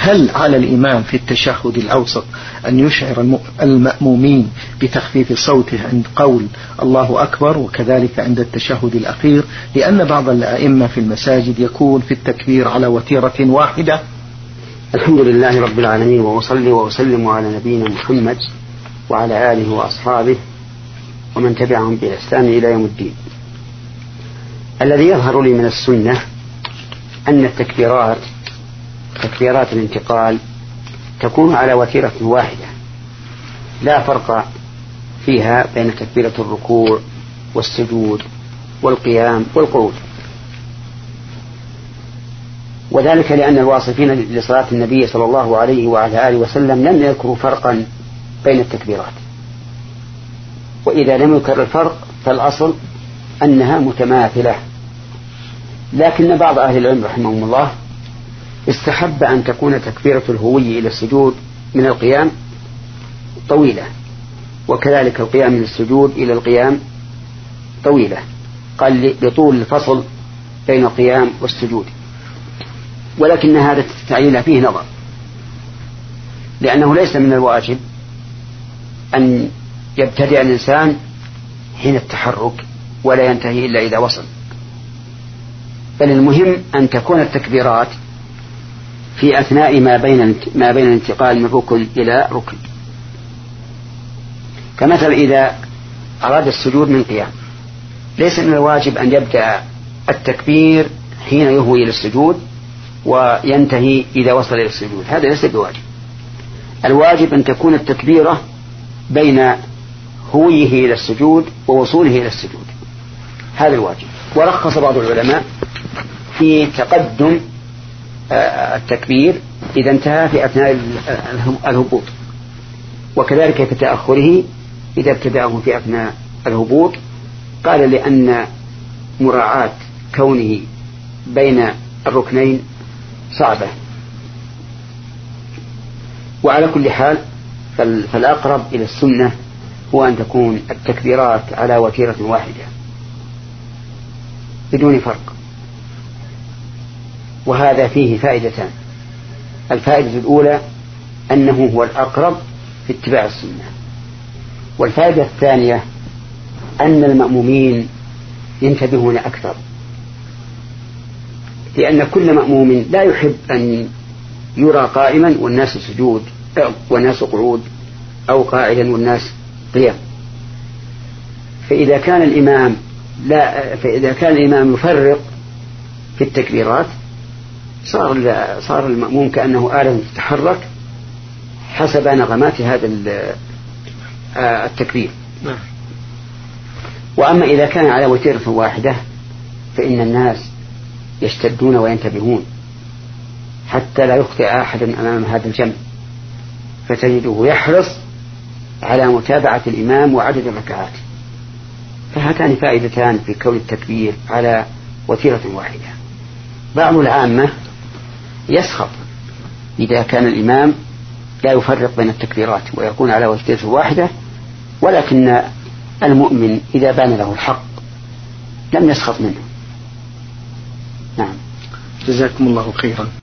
هل على الإمام في التشهد الأوسط أن يشعر المأمومين بتخفيف صوته عند قول الله أكبر، وكذلك عند التشهد الأخير، لأن بعض الأئمة في المساجد يكون في التكبير على وتيرة واحدة؟ الحمد لله رب العالمين، وأصلي وأسلم على نبينا محمد وعلى آله وأصحابه ومن تبعهم بإحسان إلى يوم الدين. الذي يظهر لي من السنة أن تكبيرات الانتقال تكون على وتيرة واحدة، لا فرق فيها بين تكبيرة الركوع والسجود والقيام والقعود، وذلك لأن الواصفين لصلاة النبي صلى الله عليه وعلى آله وسلم لم يذكروا فرقا بين التكبيرات، وإذا لم يذكر الفرق فالأصل أنها متماثلة. لكن بعض أهل العلم رحمهم الله استحب أن تكون تكبيرة الهوي إلى السجود من القيام طويلة، وكذلك القيام من السجود إلى القيام طويلة، قال لطول الفصل بين القيام والسجود، ولكن هذا التعليل فيه نظر، لأنه ليس من الواجب أن يبتدئ الإنسان حين التحرك ولا ينتهي إلا إذا وصل، بل المهم أن تكون التكبيرات في أثناء ما بين الانتقال من ركن إلى ركن. كمثل إذا أراد السجود من قيام، ليس من الواجب أن يبدأ التكبير حين يهوي إلى السجود وينتهي إذا وصل إلى السجود، هذا ليس بواجب. الواجب أن تكون التكبيرة بين هويه إلى السجود ووصوله إلى السجود، هذا الواجب. ورخص بعض العلماء في تقدم التكبير إذا انتهى في أثناء الهبوط، وكذلك في تأخره إذا ابتدأه في أثناء الهبوط، قال لأن مراعاة كونه بين الركنين صعبة. وعلى كل حال فالأقرب إلى السنة هو أن تكون التكبيرات على وتيرة واحدة بدون فرق، وهذا فيه فائدتان. الفائدة الأولى أنه هو الأقرب في اتباع السنة، والفائدة الثانية أن المأمومين ينتبهون أكثر، لأن كل مأموم لا يحب أن يرى قائما والناس سجود والناس قعود، أو قاعدا والناس قيام. فإذا كان الإمام يفرق في التكبيرات صار المأموم كأنه آلة تتحرك حسب نغمات هذا التكبير. وأما إذا كان على وتيرة واحدة فإن الناس يشتدون وينتبهون حتى لا يخطئ أحد أمام هذا الجمع، فتجده يحرص على متابعة الإمام وعدد الركعات. فهاتان فائدتان في كون التكبير على وتيرة واحدة. بعض العامة يسخط إذا كان الإمام لا يفرق بين التكبيرات ويكون على وتيرة واحدة، ولكن المؤمن إذا بان له الحق لم يسخط منه. نعم، جزاكم الله خيرا.